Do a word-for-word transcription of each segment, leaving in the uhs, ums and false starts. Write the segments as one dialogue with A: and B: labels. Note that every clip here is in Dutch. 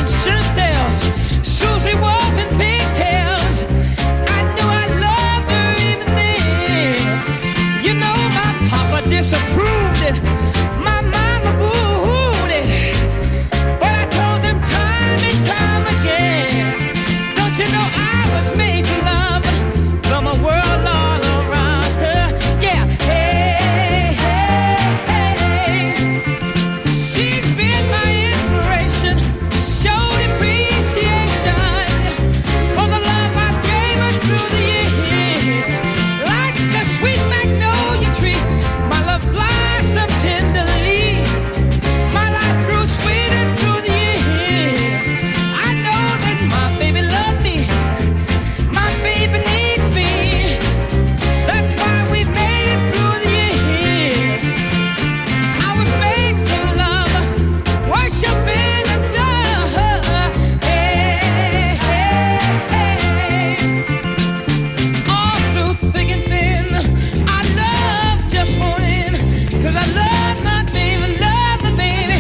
A: shirt-tails. Susie was in pigtails. I knew I loved her even then. You know my papa disapproved it. My mama booed it. But I told them time and time again. Don't you know I was made to love from a world all around her? Yeah, hey, hey, hey. She's been my inspiration. Showed appreciation for the love I gave her through the years. Like the sweet magnolia tree, my love blossomed tenderly. My life grew sweeter through the years. I know that my baby loved me. My baby needs me. That's why we made it through the years. I was made to love, worship and adore her. Hey, hey, hey. All through thick and thin, I love just one in. 'Cause I love my baby, love my baby.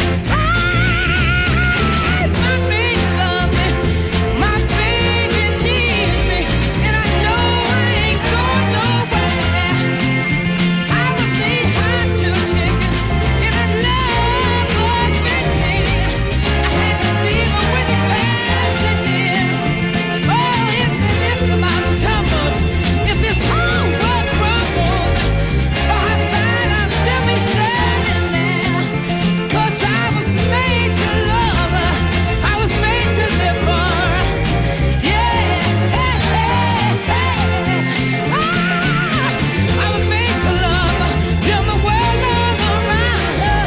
A: Ah, my baby love me. My baby needs me. And I know I ain't going nowhere. I was the hot to chicken in a love bug midnight. I had to fever with it passing in. Oh, if the lift the mountain tumbles, if this whole world crumbles, by her side I'll still be standing there. 'Cause I was made to love her. I was made to live for her. Yeah, hey, hey, hey. Ah, I was made to love her. Feel the world all around her.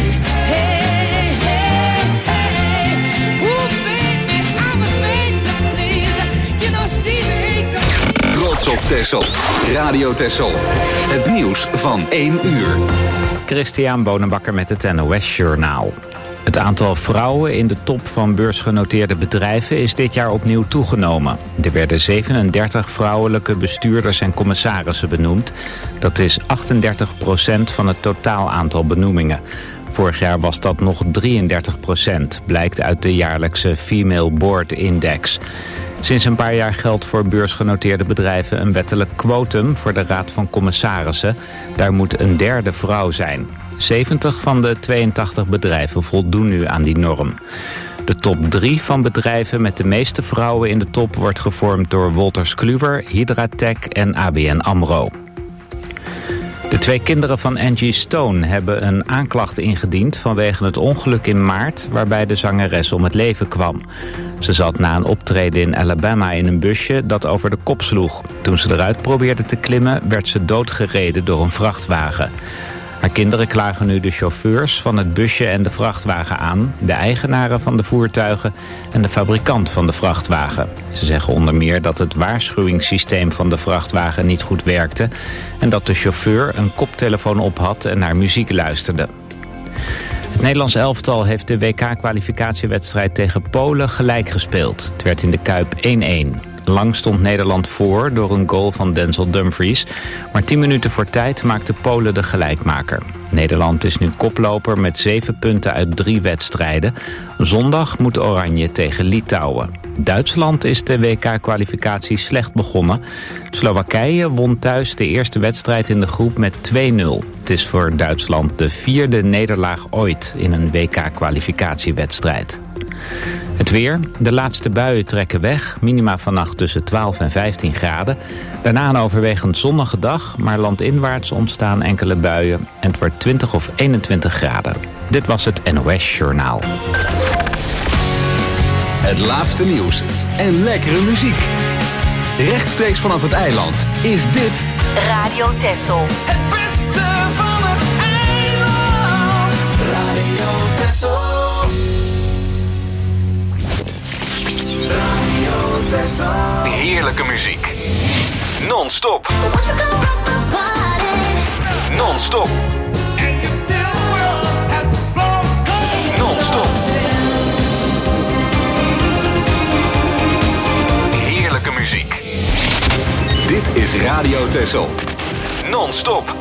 A: Hey, hey, hey. Ooh, baby, I was made to please. You know, Stevie ain't gonna...
B: Trots op Texel. Radio Texel. Het nieuws van één uur.
C: Christian Bonenbakker met het N O S Journaal. Het aantal vrouwen in de top van beursgenoteerde bedrijven is dit jaar opnieuw toegenomen. Er werden zevenendertig vrouwelijke bestuurders en commissarissen benoemd. Dat is achtendertig procent van het totaal aantal benoemingen. Vorig jaar was dat nog drieëndertig procent, blijkt uit de jaarlijkse Female Board Index. Sinds een paar jaar geldt voor beursgenoteerde bedrijven een wettelijk quotum voor de Raad van Commissarissen. Daar moet een derde vrouw zijn. zeventig van de tweeëntachtig bedrijven voldoen nu aan die norm. De top drie van bedrijven met de meeste vrouwen in de top wordt gevormd door Wolters Kluwer, Hydratec en A B N AMRO. De twee kinderen van Angie Stone hebben een aanklacht ingediend vanwege het ongeluk in maart waarbij de zangeres om het leven kwam. Ze zat na een optreden in Alabama in een busje dat over de kop sloeg. Toen ze eruit probeerde te klimmen werd ze doodgereden door een vrachtwagen. Haar kinderen klagen nu de chauffeurs van het busje en de vrachtwagen aan, de eigenaren van de voertuigen en de fabrikant van de vrachtwagen. Ze zeggen onder meer dat het waarschuwingssysteem van de vrachtwagen niet goed werkte en dat de chauffeur een koptelefoon op had en naar muziek luisterde. Het Nederlands elftal heeft de W K-kwalificatiewedstrijd tegen Polen gelijk gespeeld. Het werd in de Kuip één-één. Lang stond Nederland voor door een goal van Denzel Dumfries. Maar tien minuten voor tijd maakte Polen de gelijkmaker. Nederland is nu koploper met zeven punten uit drie wedstrijden. Zondag moet Oranje tegen Litouwen. Duitsland is de W K-kwalificatie slecht begonnen. Slowakije won thuis de eerste wedstrijd in de groep met twee nul. Het is voor Duitsland de vierde nederlaag ooit in een W K-kwalificatiewedstrijd. Het weer. De laatste buien trekken weg. Minima vannacht tussen twaalf en vijftien graden. Daarna een overwegend zonnige dag, maar landinwaarts ontstaan enkele buien. En het wordt twintig of eenentwintig graden. Dit was het N O S Journaal.
B: Het laatste nieuws en lekkere muziek. Rechtstreeks vanaf het eiland is dit
D: Radio Texel.
E: Het beste van het eiland. Radio Texel. Radio Texel.
B: heerlijke muziek. Non-stop. Non-stop. Non-stop. Heerlijke muziek. Dit is Radio Texel. Non-stop.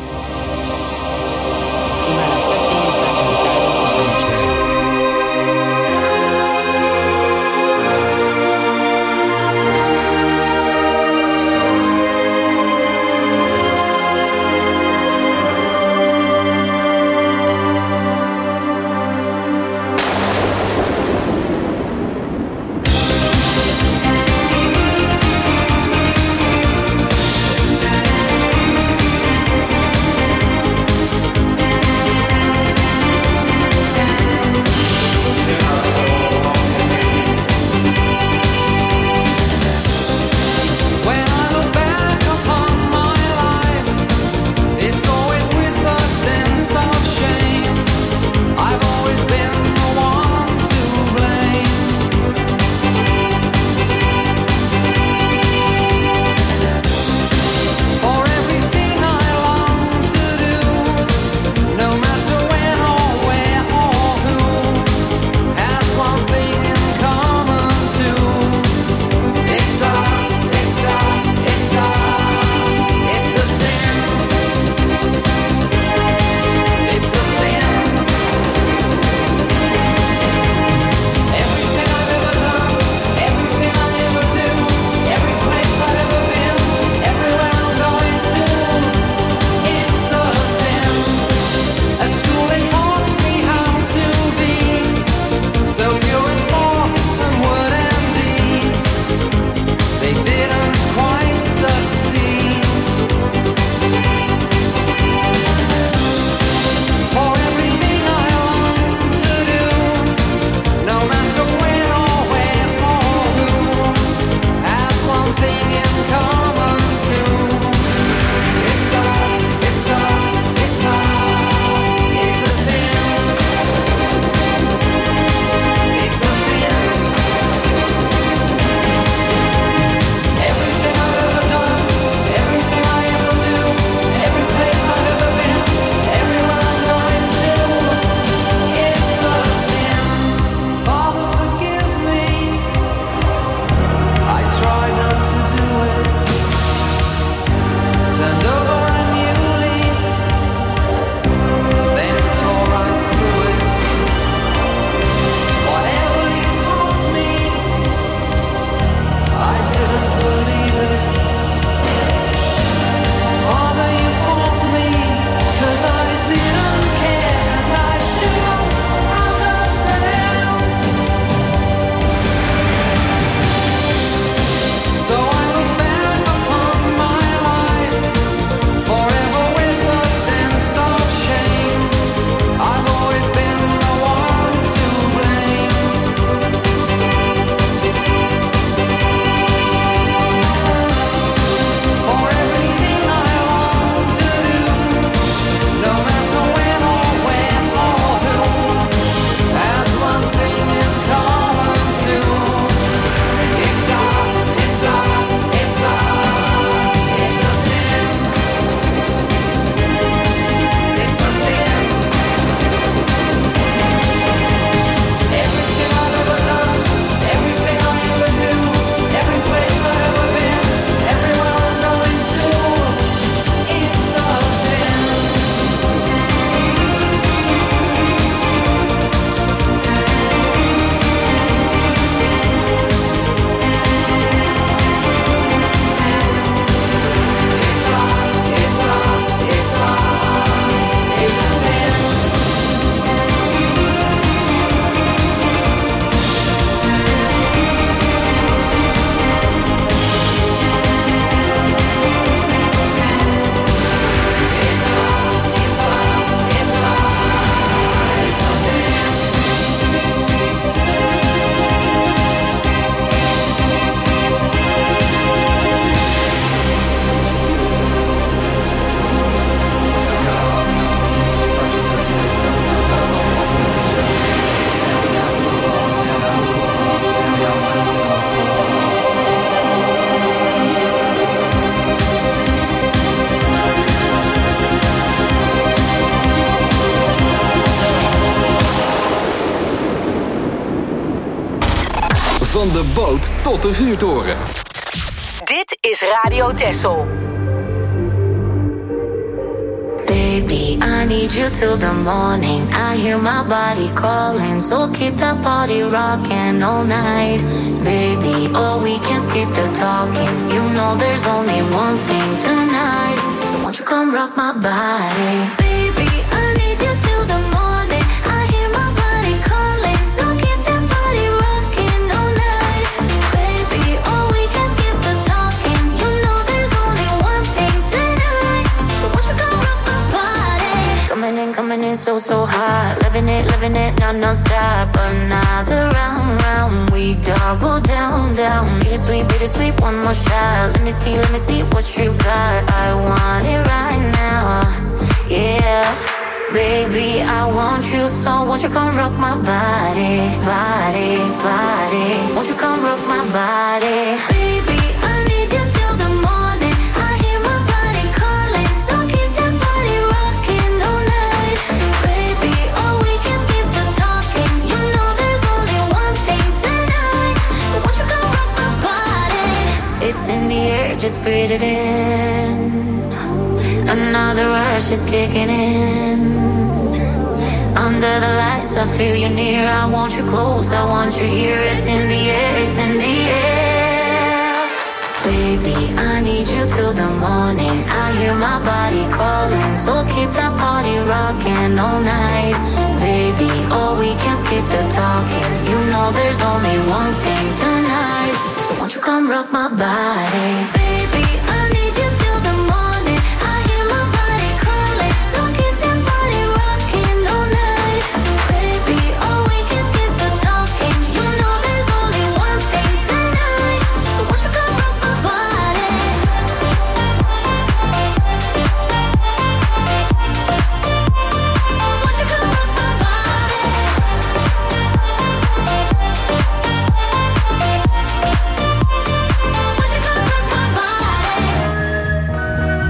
B: Van de boot tot de vuurtoren.
D: Dit is Radio Texel.
F: Baby, I need you till the morning. I hear my body calling, so keep that body rocking all night. Baby, oh, we can skip the talking. You know there's only one thing tonight. So won't you come rock my body? Baby, I need you till the morning. I hear my body calling, so keep that body rocking all night. Baby, oh, we can skip the talking. You know there's only one thing tonight. So won't you come rock my body? Coming in, coming in so, so hot. Living it, living it, non, non-stop. Another round, round. We double down, down. Bittersweet, bittersweet, one more shot. Let me see, let me see what you got. I want it right now. Yeah. Baby, I want you, so won't you come rock my body, body, body. Won't you come rock my body? Baby, I need you till the morning. I hear my body calling, so keep that body rocking all night. Baby, oh, we can skip the talking. You know there's only one thing tonight. So won't you come rock my body? It's in the air, just breathe it in. Another rush is kicking in. Under the lights, I feel you near. I want you close, I want you here. It's in the air, it's in the air. Baby, I need you till the morning. I hear my body calling, so keep that body rocking all night. Baby, oh, we can skip the talking. You know there's only one thing tonight. So won't you come rock my body? Baby, I need you till the morning. I hear my body calling, so keep that body rocking all night. Baby, oh, we can skip the talking. You know there's only one thing tonight. So won't you come rock my body? Won't you come rock my body? Won't you come rock my body?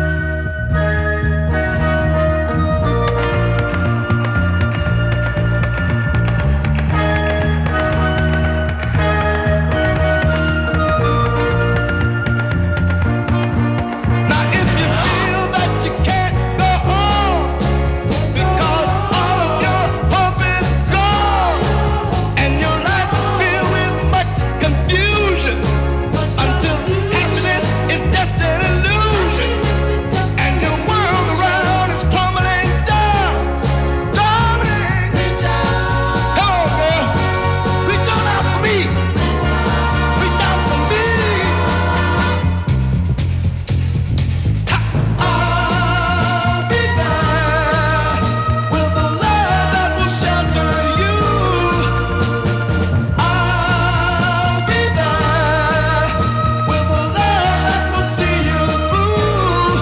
E: Now if you feel that you can't go on because all of your hope is gone and your life is filled with much confusion until happiness is just an illusion and your world around is crumbling down, darling, come on girl, reach on out for me, reach out for me. I'll be there with a love that will shelter you. I'll be there with a love that will see you through.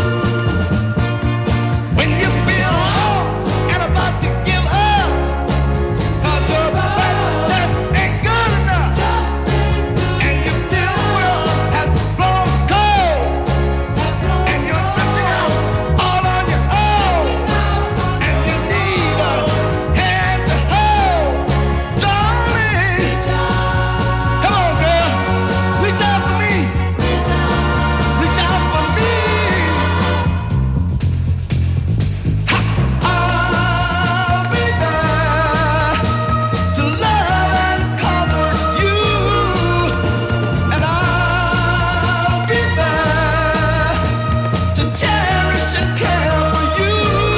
E: When you feel lost and about to give up, 'cause your best just ain't good enough, and you feel the world has grown cold, and you're drifting out all on your own, and you need a hand to hold, darling. Come on, girl, reach out for me, reach out for me. I'll be there to love and comfort you, and I'll be there to cherish and care for you.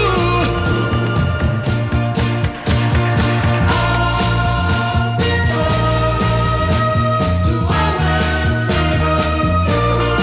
E: I'll be there to always see you through.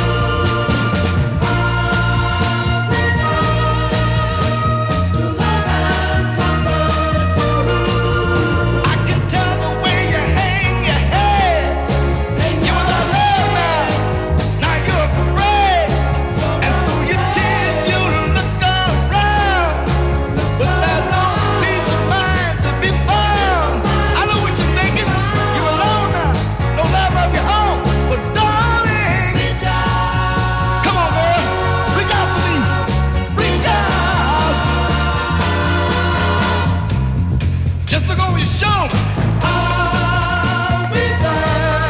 E: I'll be there to love and comfort you. I can tell the way you hang your head. You were the love now, now you're afraid. And through your tears you look around, but there's no peace of mind to be found. I know what you're thinking, you're alone now, no love of your own. But darling, come on girl, reach out for me, reach out. Just look over your shoulder. I'll be there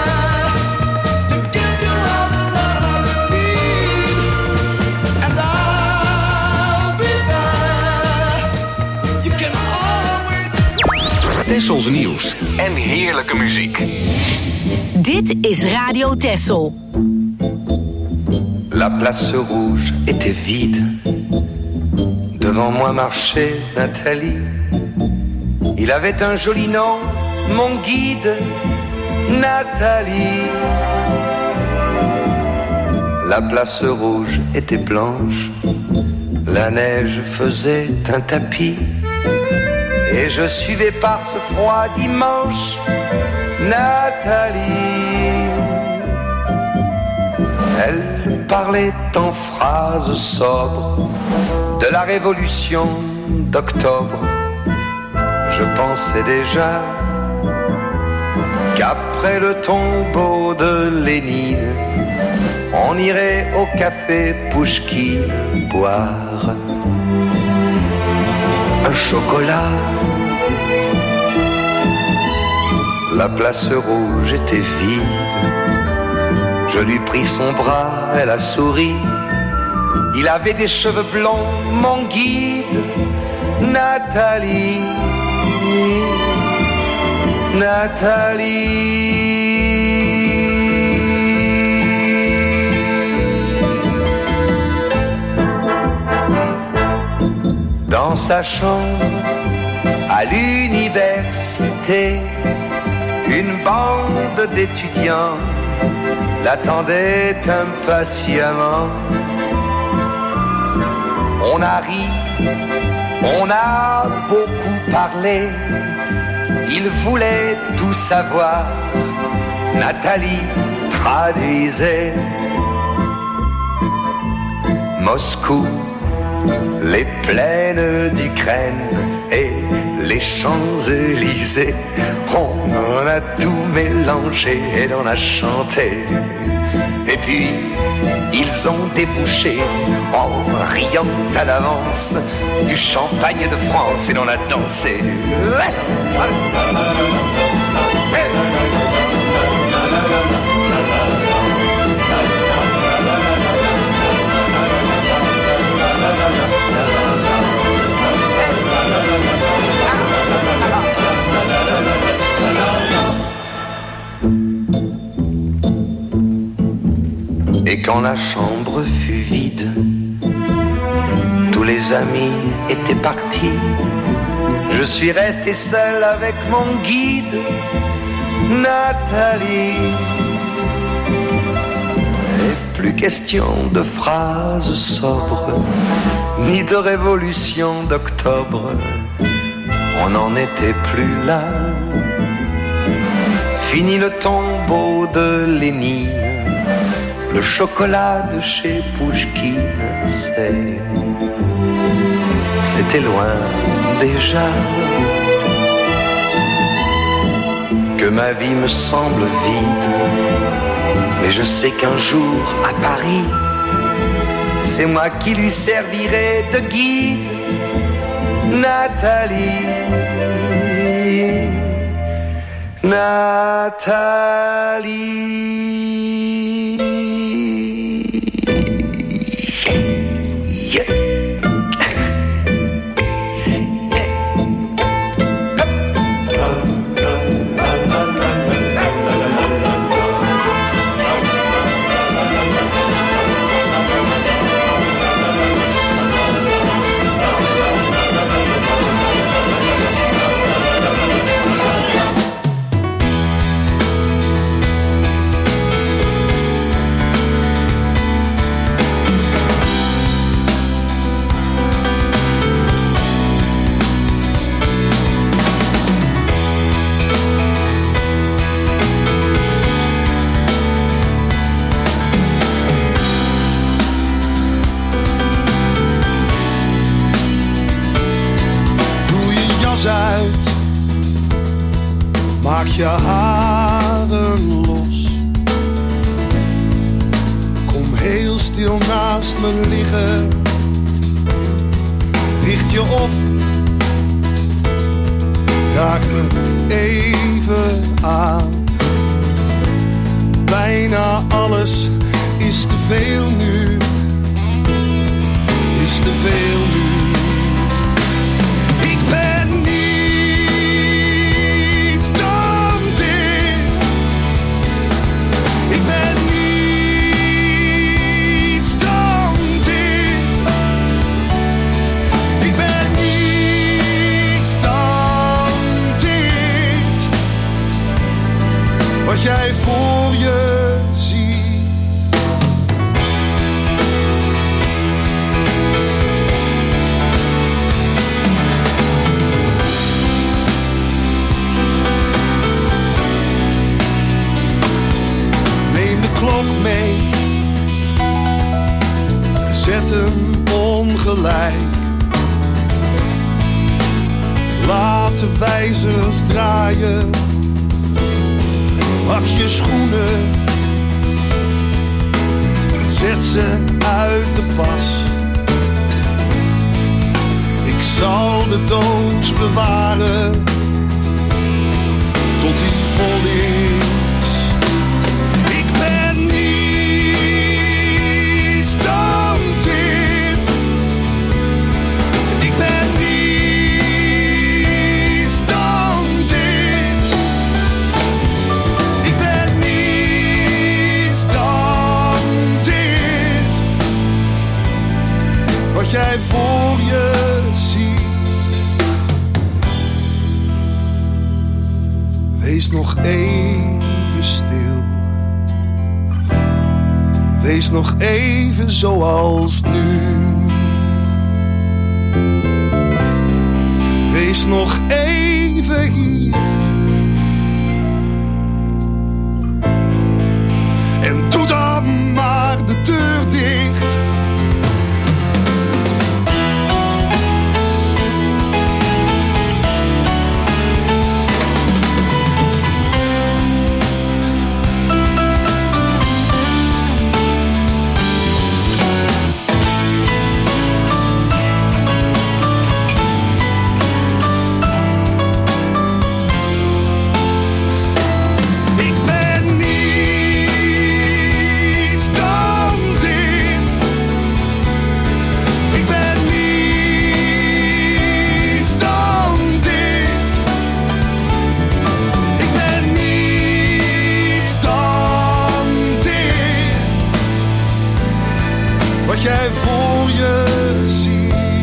B: Tessels nieuws en heerlijke muziek.
D: Dit is Radio Tessel.
G: La place rouge était vide. Devant moi marchait Nathalie. Il avait un joli nom, mon guide, Nathalie. La place rouge était blanche. La neige faisait un tapis. Et je suivais par ce froid dimanche Nathalie. Elle parlait en phrases sobres de la révolution d'octobre. Je pensais déjà qu'après le tombeau de Lénine, on irait au café Pouchkine boire un chocolat. La place rouge était vide. Je lui pris son bras, elle a souri. Il avait des cheveux blonds, mon guide, Nathalie. Nathalie. Dans sa chambre, à l'université, une bande d'étudiants l'attendait impatiemment. On a ri, on a beaucoup parlé. Il voulait tout savoir. Nathalie traduisait. Moscou, les plaines d'Ukraine et les Champs-Élysées. On en a tout mélangé et l'on a chanté. Et puis ils ont débouché en riant à l'avance du champagne de France et l'on a dansé. Et quand la chambre fut vide, tous les amis étaient partis. Je suis resté seul avec mon guide, Nathalie. Et plus question de phrases sobres, ni de révolution d'octobre. On n'en était plus là. Fini le tombeau de Lénine. Le chocolat de chez Pouchkine, c'est... c'était loin déjà. Que ma vie me semble vide. Mais je sais qu'un jour, à Paris, c'est moi qui lui servirai de guide, Nathalie. Nathalie.
H: Maak je haren los. Kom heel stil naast me liggen. Richt je op. Raak me even aan. Bijna alles is te veel nu. Is te veel nu. Ik ben niet wat jij voor je ziet. Neem de klok mee, zet hem ongelijk. Laat de wijzers draaien. Pak je schoenen, zet ze uit de pas. Ik zal de doos bewaren tot die vol is. Ik ben niets dan dit. Ik ben niets dan dit. Ik ben niets dan dit. Wat jij voor je ziet. Wees nog even stil. Wees nog even zoals nu. Wees nog even hier. En doe dan maar de deur dicht. Wat jij voor je ziet.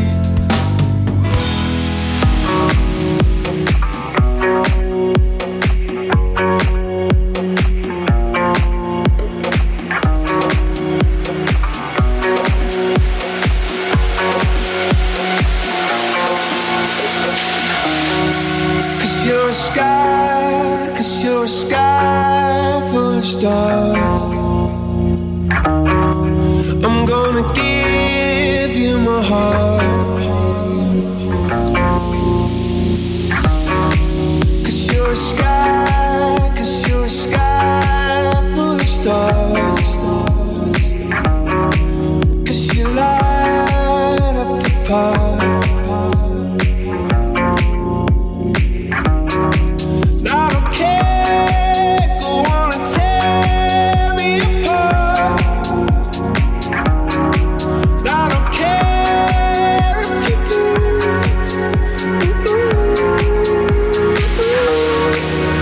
E: Cause you're a sky, cause you're a sky full of stars. I'm gonna give you my heart. Cause you're a sky, cause you're a sky full of stars. Cause you light up the park. I don't care, go on and tear me apart. I don't care if you do.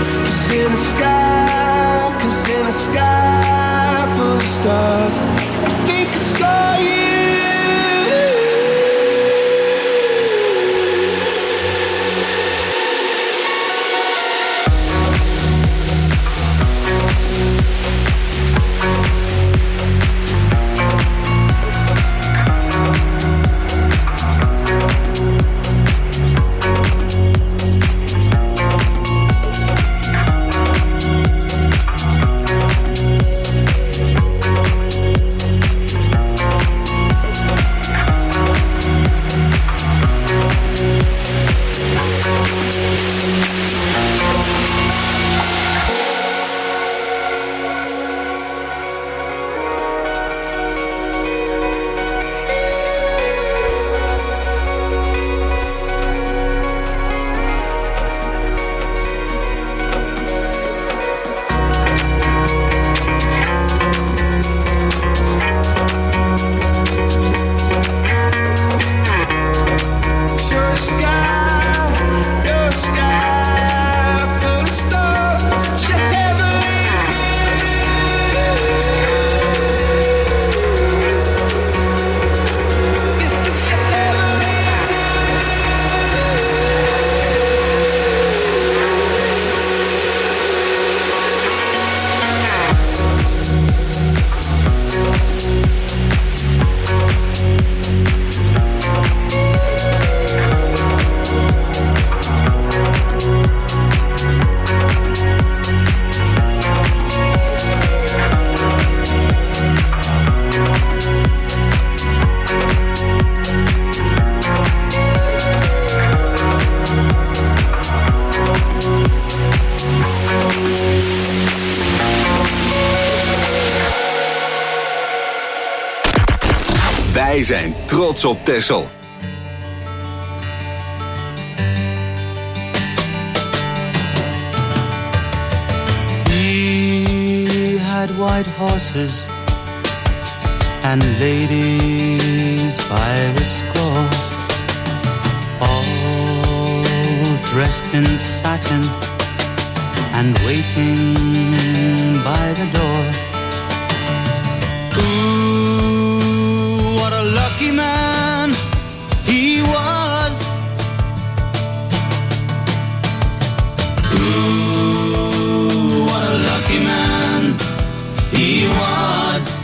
B: Wij zijn trots op Texel.
I: He had white horses and ladies by the score, all dressed in satin and waiting by the door. Ooh, what a lucky man he was. Ooh, what a lucky man he was.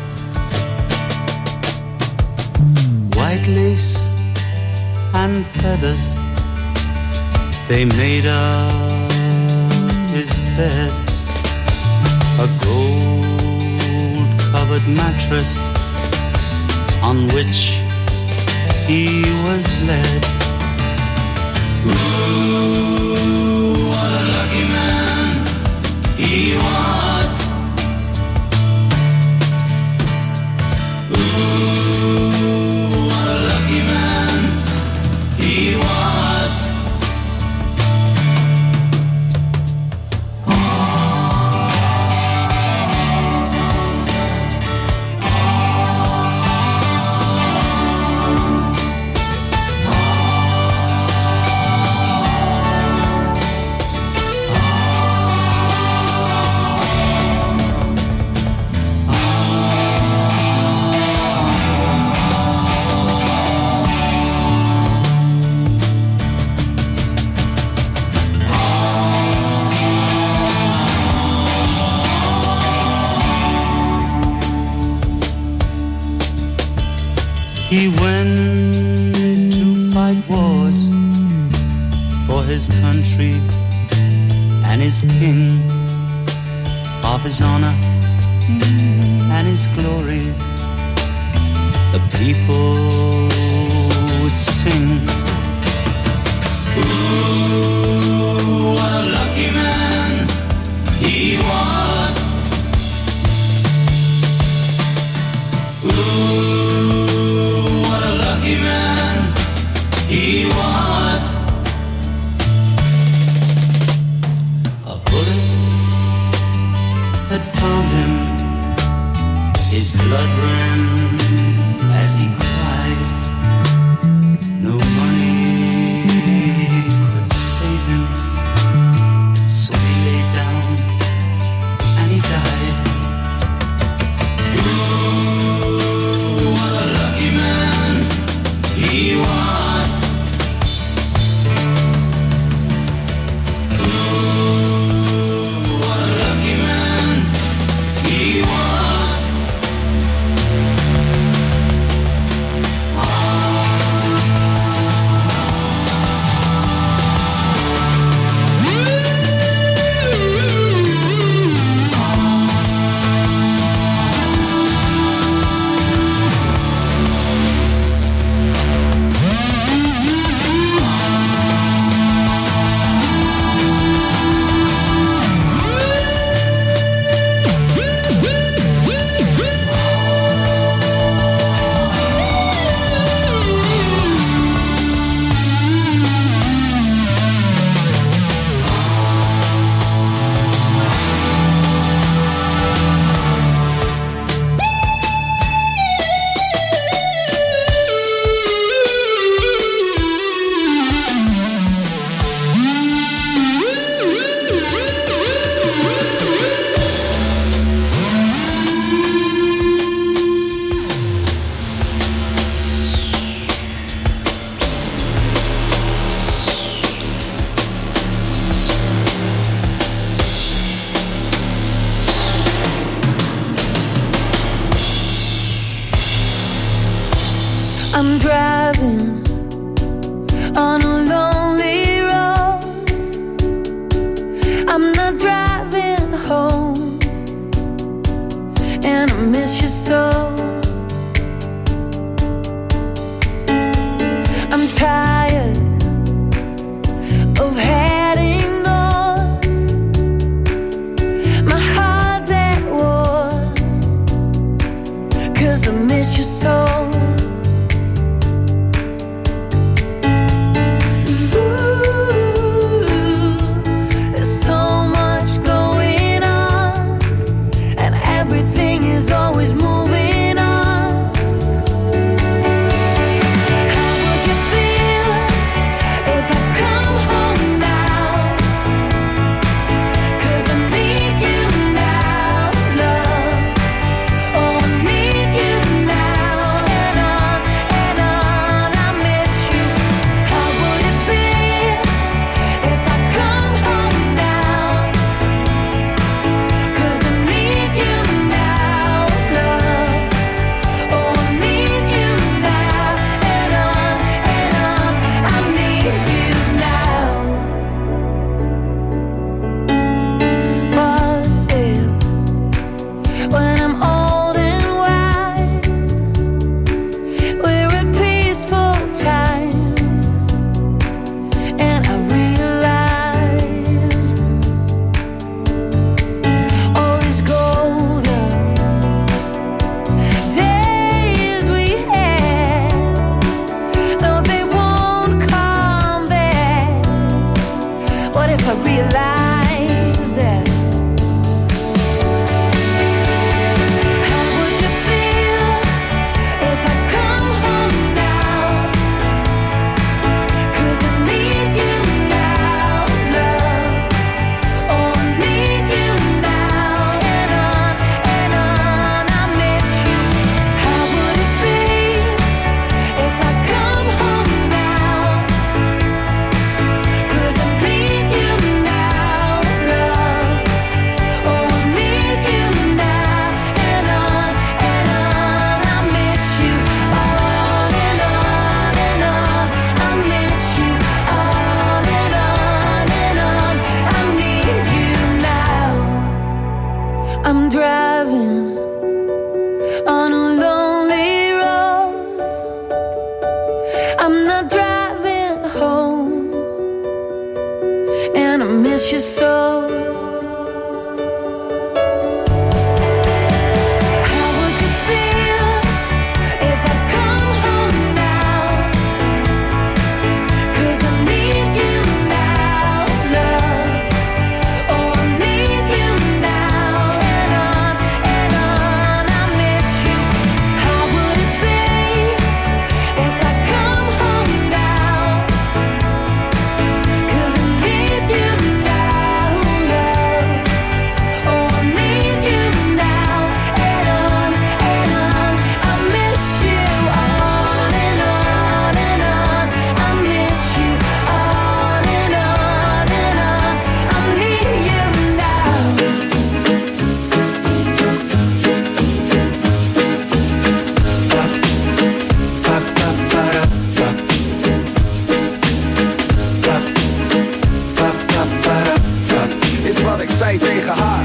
I: White lace and feathers, they made up his bed. A gold-covered mattress on which he was led. Ooh, what a lucky man he was. Ooh, what a lucky man he was. He went to fight wars for his country and his king, of his honor and his glory. The people would sing. Ooh, what a lucky man he was. Ooh, what a lucky man he was. A bullet had found him. His blood ran as he cried. No money could save him, so he lay down and he died. Ooh, what a lucky man he was. Ooh, what a lucky man he was.
J: I'm driving on a lonely road. I'm not driving home, and I miss you so. I'm tired of heading north. My heart's at war, 'cause I miss you so. realize that. How would you feel if I come home now? 'Cause I need you now, love. Oh, I need you now. And on and on, I miss you. How would it be if I come home now? 'Cause I need you now, love. Oh, I need you now. And on and on, I miss you. On and on and on, I miss you. On and on and on, I need you now. I'm driving on a lonely road. I'm not driving home, and I miss you so. How would you feel if I come home now? 'Cause I need you now, love. Oh, I need you now. And on and on, I miss you. How would it be if I come home now? 'Cause I need you now, love. Oh, I need you now. And on and on, I miss you. On and on and on, I miss you. On and on and on, I need you now.
K: Is wat ik zei tegen haar.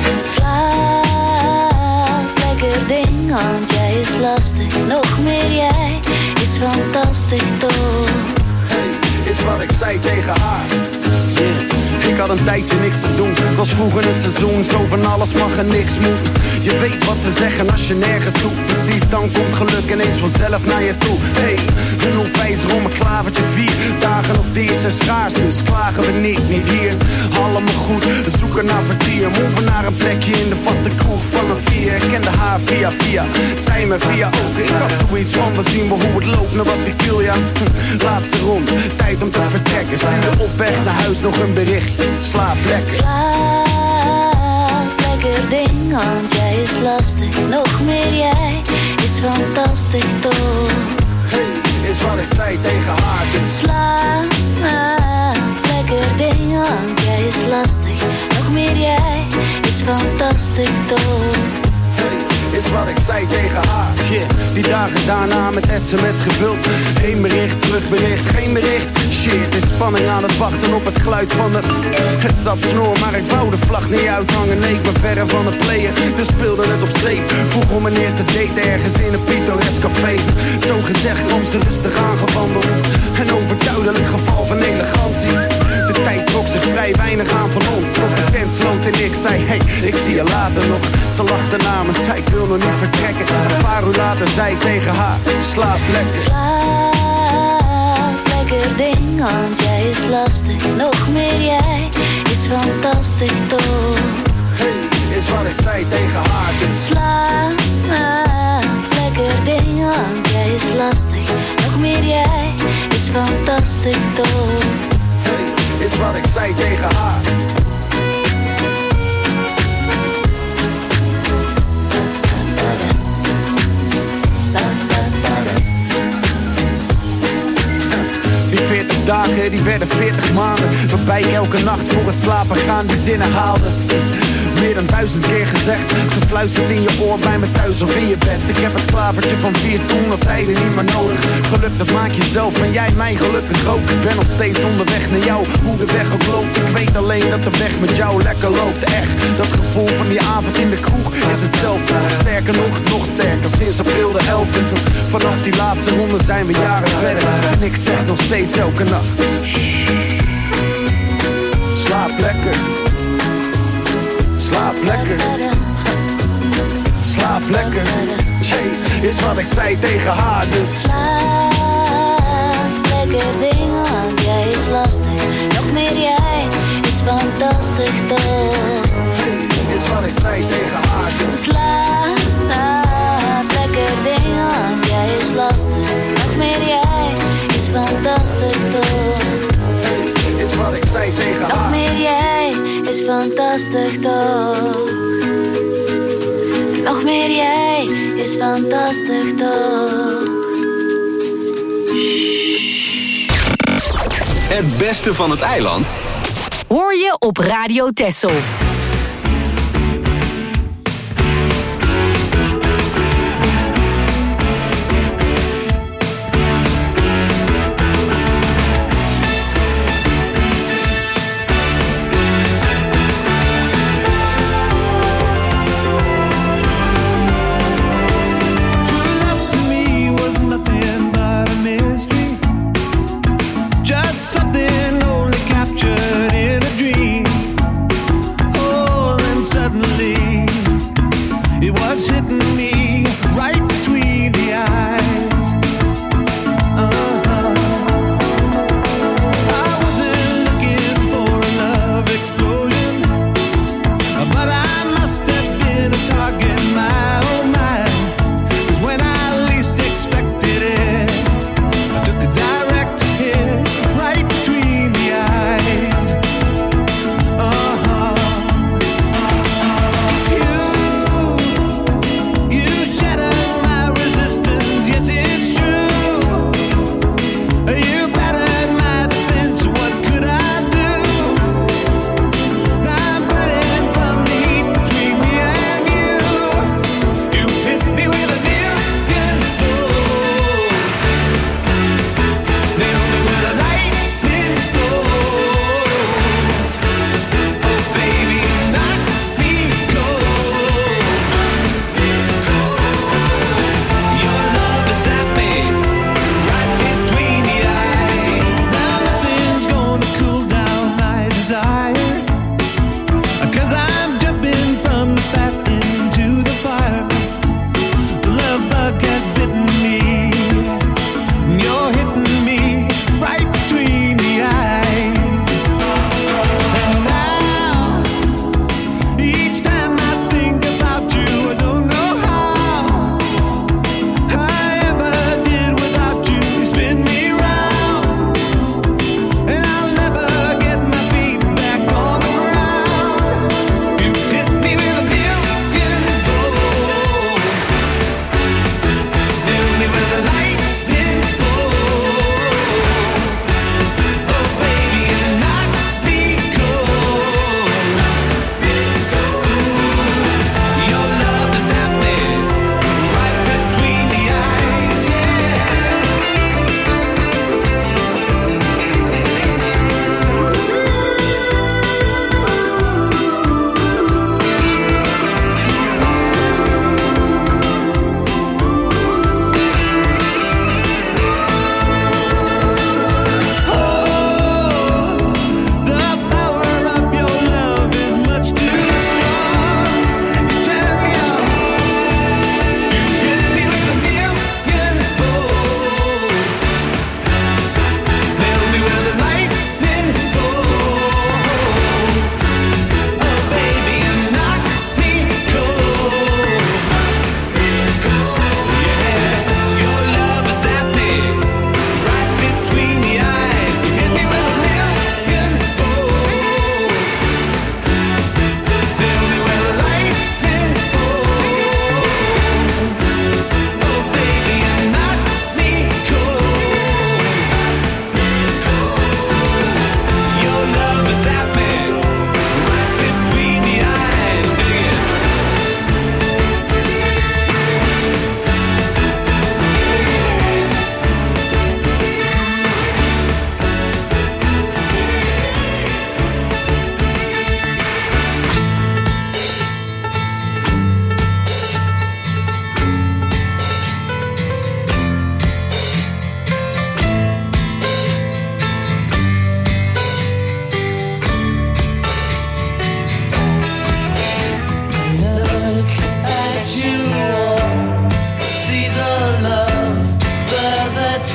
F: Slaap, lekker ding, want jij is lastig. Nog meer jij is fantastisch toch.
K: Hey, is wat ik zei tegen haar. Yeah. Ik had een tijdje niks te doen. Het was vroeg in het seizoen. Zo van alles mag en niks moet. Je weet wat ze zeggen als je nergens zoekt. Precies, dan komt geluk ineens vanzelf naar je toe. Hey, een onwijzer om een klavertje vier. Dagen als deze zijn schaars, dus klagen we niet, niet hier. Allemaal goed, we zoeken naar vertier. Move naar een plekje in de vaste kroeg van een vier. Ik kende haar via via, zij me via ook. Ik had zoiets van, we zien wel hoe het loopt, naar wat ik wil, ja. Hm, laatste rond, tijd om te vertrekken. Stuur op weg naar huis nog een berichtje. Slaap lekker.
F: Slaap, lekker ding, want jij is lastig. Nog meer jij is fantastisch toch.
K: Hey, is wat ik zei tegen haar. Dus
F: Slaap, lekker ding, want jij is lastig. Nog meer jij is fantastisch toch.
K: Hey, is wat ik zei tegen haar. Shit, die dagen daarna met sms gevuld. Heen bericht, terugbericht, geen bericht. Shit, is spanning aan het wachten op het geluid van de... Het zat snor, maar ik wou de vlag niet uithangen. Nee, ik ben verre van het playen, dus speelde het op safe. Vroeg om mijn eerste date ergens in een pittoresk café. Zo gezegd kwam ze rustig aangewandeld. Een overduidelijk geval van elegantie. De tijd trok zich vrij weinig aan van ons. Tot de tent sloot en ik zei, hey, ik zie je later nog. Ze lachte na me, zei ik wil nog niet vertrekken. Een paar uur later zei ik tegen haar, slaap lekker.
F: Slaap, lekker ding, want jij is lastig. Nog meer jij is fantastisch toch.
K: Hey, is wat ik zei tegen haar. Dus
F: Slaap, lekker ding, want jij is lastig. Nog meer jij is fantastisch toch.
K: Hey, is wat ik zei tegen haar. Die veertig dagen, die werden veertig maanden. Waarbij ik elke nacht voor het slapen gaan die zinnen haalde. Meer dan duizend keer gezegd, gefluisterd in je oor bij me thuis of in je bed. Ik heb het klavertje van vier toen op tijden niet meer nodig. Geluk dat maak je zelf en jij mij gelukkig ook. Ik ben nog steeds onderweg naar jou, hoe de weg ook loopt. Ik weet alleen dat de weg met jou lekker loopt. Echt, dat gevoel van die avond in de kroeg is hetzelfde. Sterker nog, nog sterker, sinds april de elfde. Vanaf die laatste ronde zijn we jaren verder. En ik zeg nog steeds elke nacht, shh, slaap lekker. Slaap lekker. Slaap lekker. Jay, is wat ik zei tegen haar dus.
F: Slaap, lekker ding, want jij is lastig. Nog meer jij is fantastisch toch?
K: Is wat ik zei tegen haar.
F: Slaap, lekker ding, want jij is lastig. Nog meer jij is fantastisch toch?
K: Is wat ik zei tegen haar.
F: Nog meer jij is fantastisch toch? Nog meer jij is fantastisch toch?
B: Het beste van het eiland
D: hoor je op Radio Texel.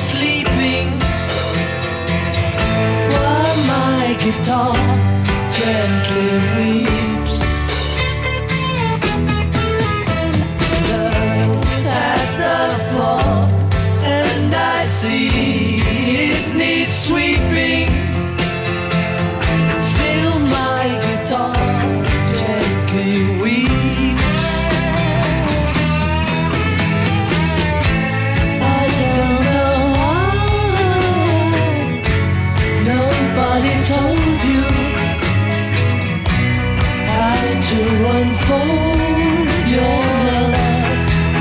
J: guitar
L: weeps. Look at the floor and I see it needs sweeping. Still my guitar gently weeps. I don't know why nobody told you how to unfold your love.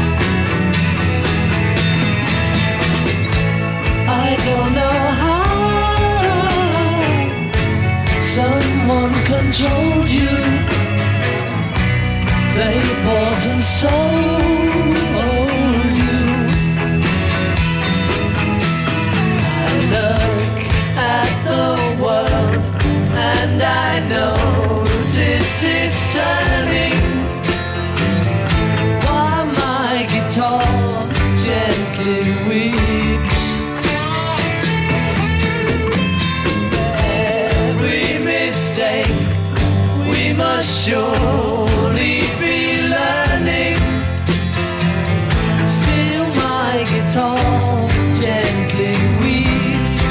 L: I don't know how someone controlled you. They bought and sold you. I look at the world and I notice it's turning. While my guitar gently weeps. Every mistake we must surely be learning. Still my guitar gently weeps.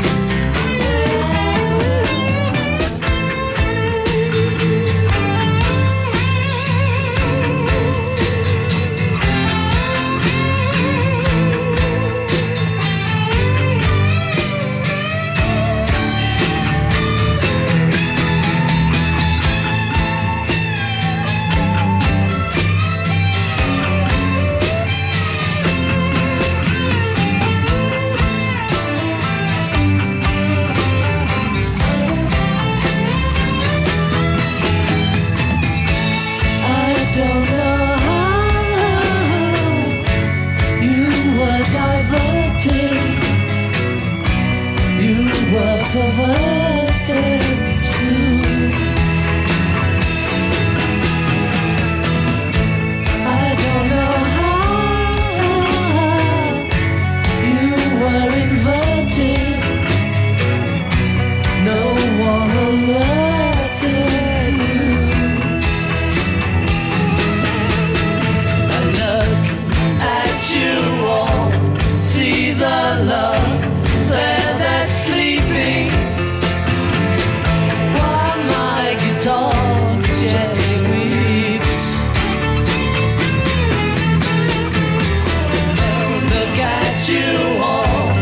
L: I don't know how you were diverted, you were perverted too. I don't know how you were inverted, no one alerted you. I look at you all, see the love there that's sleeping. While my guitar gently weeps. Look at you all.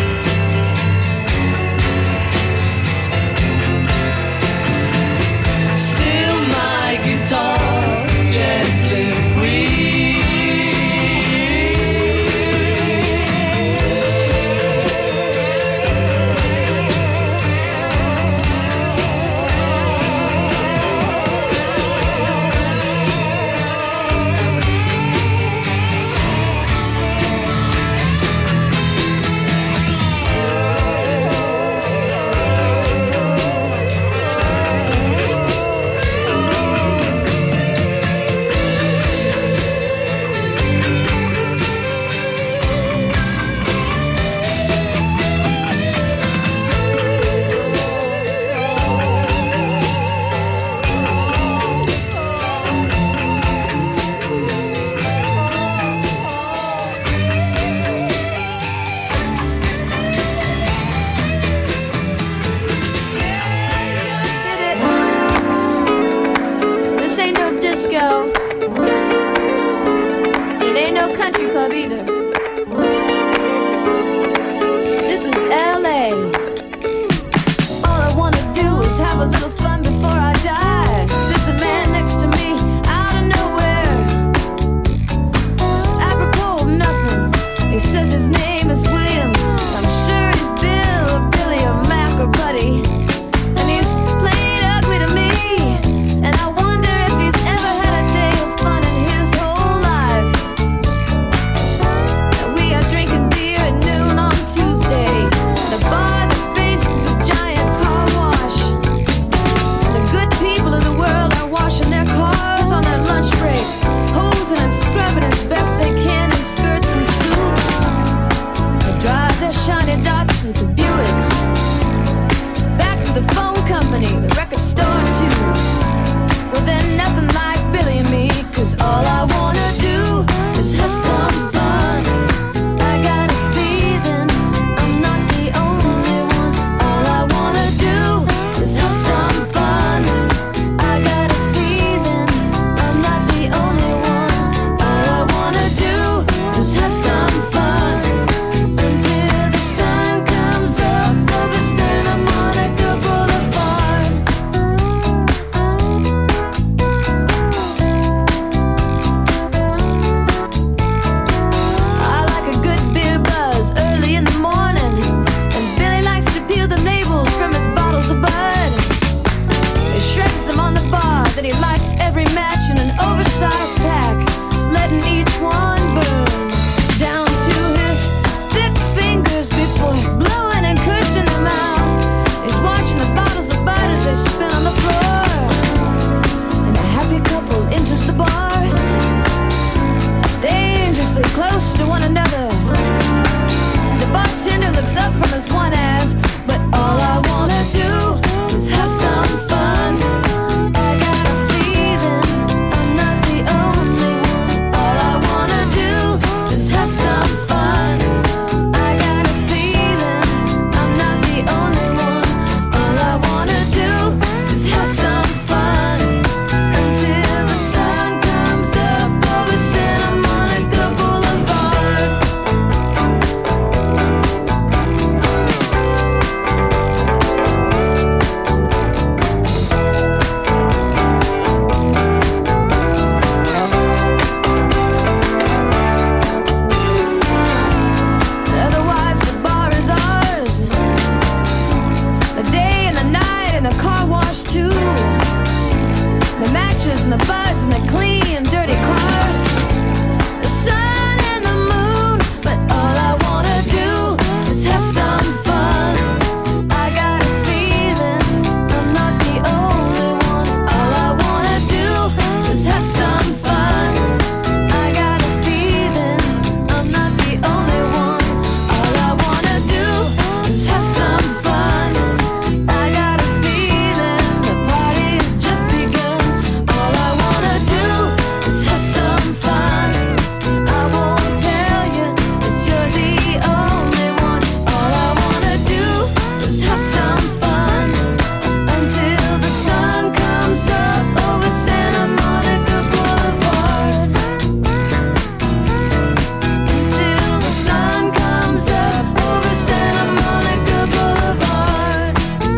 L: Still my guitar gently weeps.
M: This ain't no disco. It ain't no country club either. This is L A. All I wanna do is have a little fun before I die. Sits a man next to me out of nowhere. It's apropos of nothing. He says his name is William. I'm sure he's Bill or Billy or Mac or Buddy. And he's played ugly to me. And I wonder if he's ever had a day of fun in his whole life. the birds and the clean, dirty cars, the sun and the moon. But all I wanna do is have some fun. I got a feeling I'm not the only one. All I wanna do is have some fun. I got a feeling I'm not the only one. All I wanna do is have some fun. I got a feeling the party's just begun. All I wanna do is have some fun. I won't tell you that you're the only one. All I wanna do is have some fun until the sun comes up over Santa Monica Boulevard. Until the sun comes up over Santa Monica Boulevard.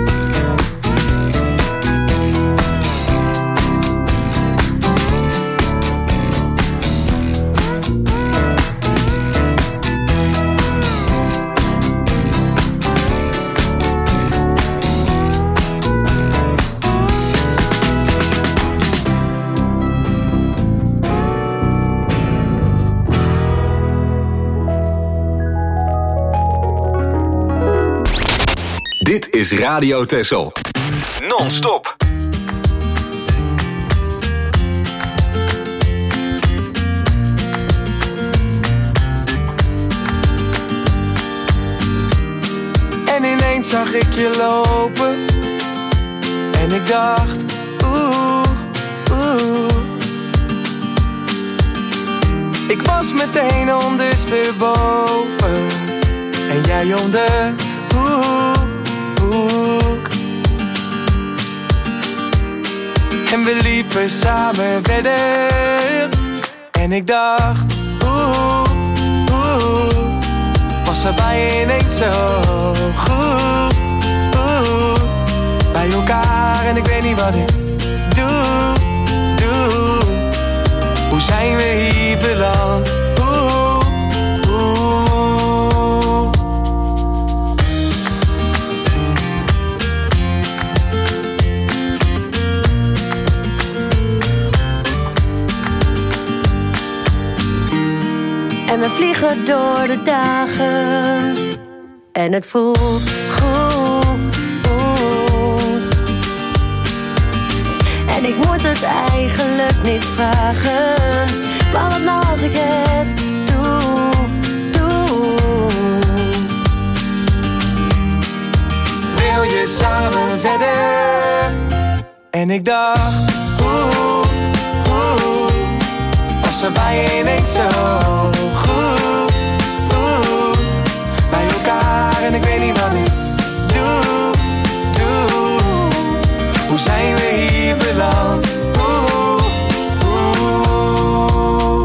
B: Dit is Radio Texel. Non-stop.
N: En ineens zag ik je lopen. En ik dacht, oeh, oeh. Ik was meteen ondersteboven. En jij om de hoek. En we liepen samen verder. En ik dacht, oeh, oeh. Was er bij ineens zo goed, oeh. Bij elkaar en ik weet niet wat ik doe, doe. Hoe zijn we hier beland? Oeh, oeh.
M: En we vliegen door de dagen. En het voelt goed. En ik moet het eigenlijk niet vragen. Maar wat nou als ik het doe, doe.
N: Wil je samen verder? En ik dacht, oeh, oeh. Was er bij ineens zo goed, oeh. Bij elkaar en ik weet niet wat ik doe, doe. Hoe zijn we hier beland? Oeh, oeh.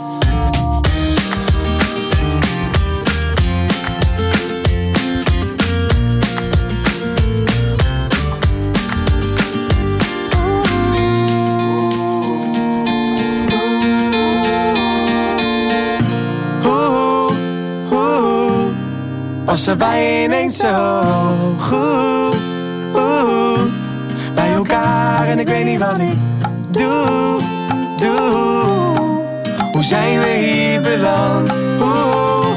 N: Was er bij ineens zo goed, goed bij elkaar en ik weet niet wat ik doe, doe. Hoe zijn we hier beland? Oeh,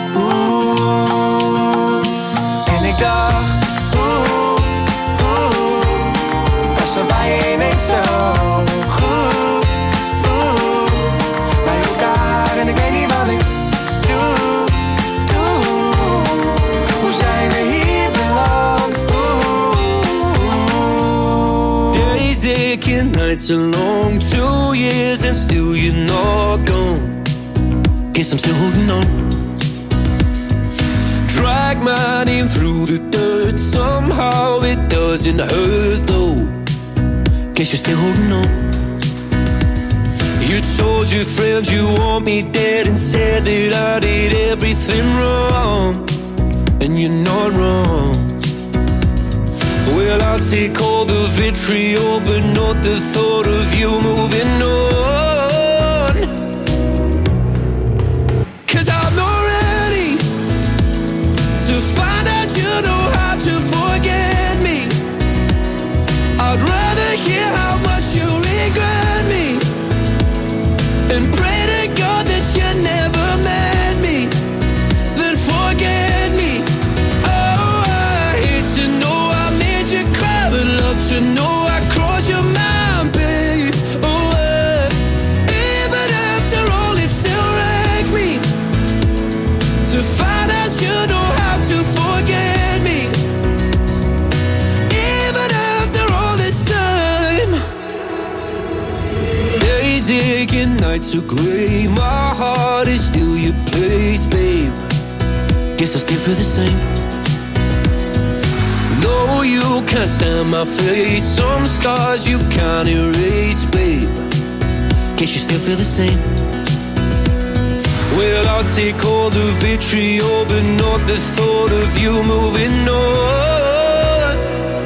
N: oeh. En ik dacht, oeh, oeh. Was er bij ineens zo goed, goed bij elkaar en ik weet niet wat ik doe. Zijn we hier beland?
O: Days aching, nights are long. Two years and still you're not gone. Guess I'm still holding on. Drag my name through the dirt. Somehow it doesn't hurt though. Guess you're still holding on. You told your friends you want me dead and said that I did everything wrong. And you're not wrong. Well, I'll take all the vitriol, but not the thought of you moving on. 'Cause I'm not ready to find out you know how to forget me. I'd rather hear how much you regret me. music and nights are gray. My heart is still your place, babe. Guess I still feel the same. No, you can't stand my face. Some scars you can't erase, babe. Guess you still feel the same. Well, I'll take all the vitriol, but not the thought of you moving on.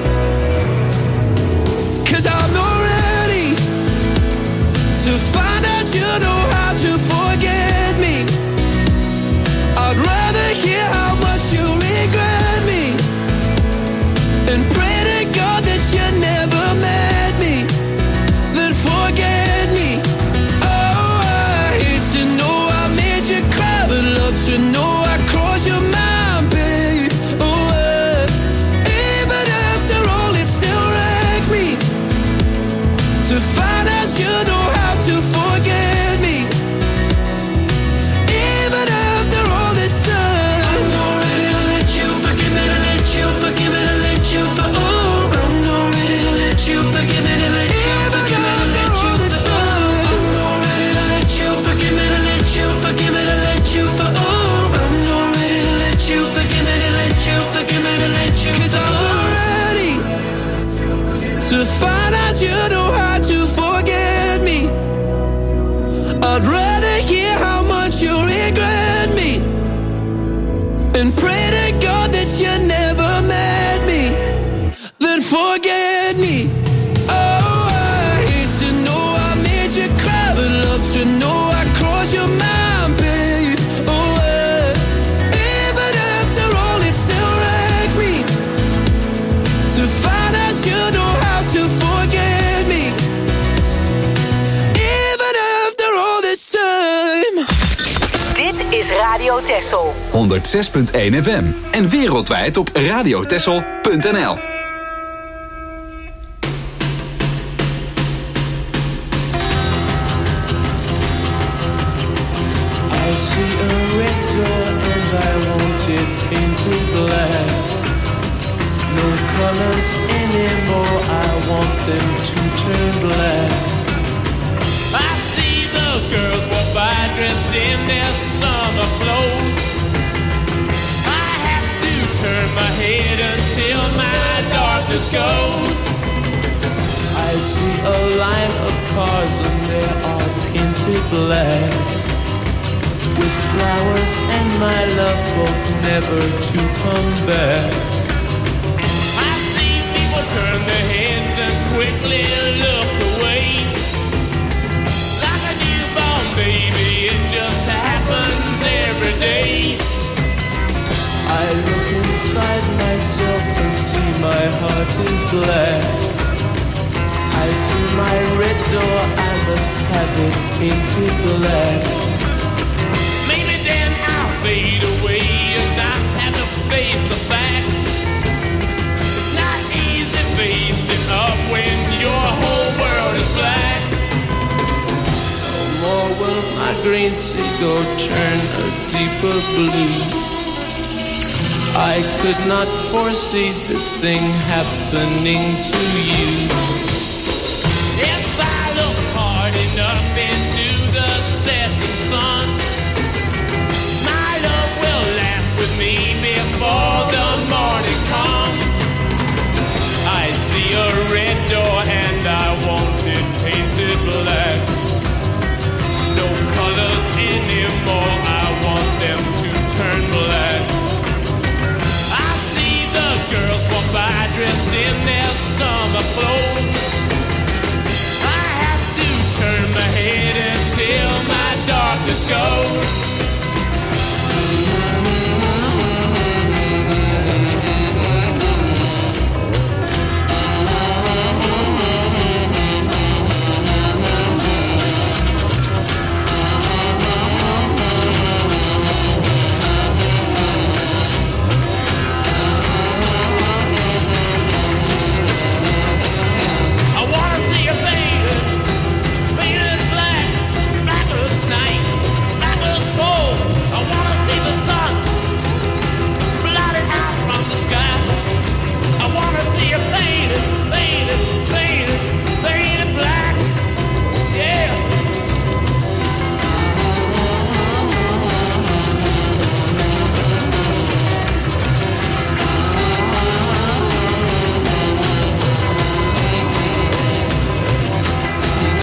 O: 'Cause I'm not ready to find out you know how to forget me. I'd rather hear how much you regret me and pray to God that you never met me, then forget me. Oh, I hate to know I made you cry, but love to know I crossed your mind, babe. Oh, uh, even after all, it still wrecks me to find out you know how to forget me. Even after all this time, I'm not ready to let you forgive me, to let you forgive me, to let you for oh, I'm not ready to let you forgive me, to let you forgive me, to let you for oh, I'm not ready to let you forgive me, to let you forgive me, to let you for oh, I'm not ready to let you forgive me, to let you forgive me, to let you 'cause I'm not ready to find out you know how to forget me. I'd rather hear how much you regret me and pray to God that you never met me, then forget me. Oh, I hate to know I made you cry, but love to know I crossed your mind, babe. Oh, uh, even after all, it still wrecks me to find out you know how to forget me. Even after all this time.
D: Dit is Radio Texel.
B: honderdzes punt één F M en wereldwijd op radiotexel punt n l.
L: I see a red door and I want it painted black. No colors anymore, I want them to turn black.
P: I see the girls walk by dressed in their summer clothes. I have to turn my head until my darkness goes.
L: I see a line of cars and they are painted black, with flowers and my love both never to come back.
P: I see people turn their heads and quickly look away. Like a newborn baby, it just happens every day.
L: I look inside myself and see my heart is black. I see my red door, I must have it painted black.
P: Maybe then I'll fade away and not have to face the facts. It's not easy facing up when your whole world is black.
L: No more will my green seagull turn a deeper blue. I could not foresee this thing happening to you.